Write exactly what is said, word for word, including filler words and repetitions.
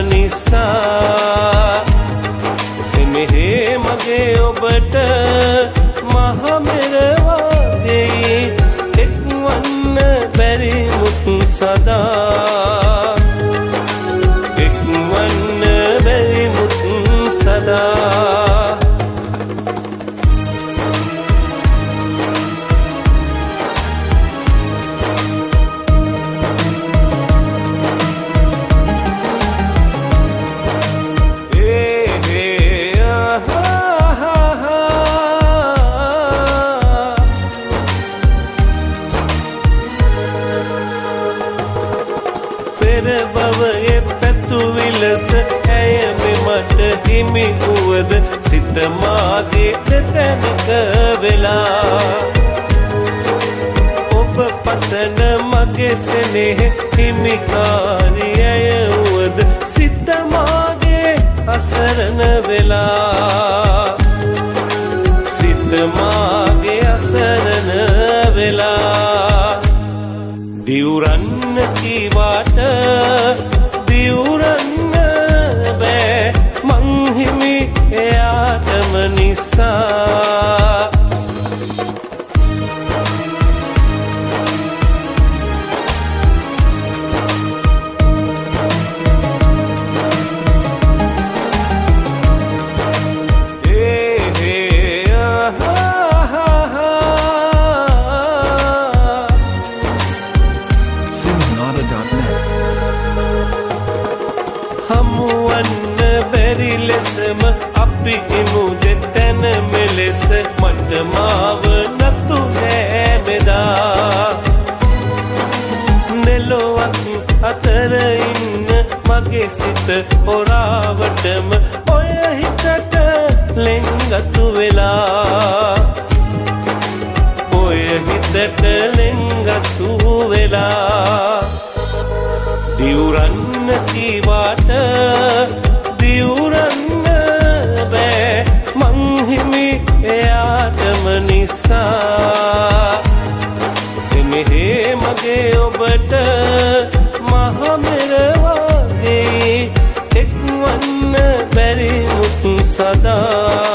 නිසා සෙනෙහේ මගේ ඔබට මහ මෙර වගේ එක්වන්න බැරි මුත් සදා එක්වන්න බැරි මුත් සදා බවයේ පැතු විලස ඇය මෙමට හිමි වුවද සිත මාගේ දෙතැනක වෙලා ඔබ පතන මගේ සෙනෙහ හිමිකාරී ඇය වුවද සිත මාගේ අසරණ වෙලා සිත මාගේ අසරණ වෙලා දිවුරන්න කීවාට දිවුරන්න බෑ මං හිමි එයාටම නිසා හමුවන්න බැරි ලෙසම අපි ඉමු දෙතැන මෙලෙස මට මාව නතු නෑ මෙදා නෙලොවක් අතර ඉන්න මගේ සිත හොරාවටම ඔය හිතට ලෙන්ගතු වෙලා ඔය හිතට ලෙන්ගතු වෙලා දිවුරන්න කීවාට දිවුරන්න බෑ මං හිමි එයාටම නිසා සෙනෙහේ මගේ ඔබට මහ මෙර වගේ එක්වන්න බැරි මුත් සදා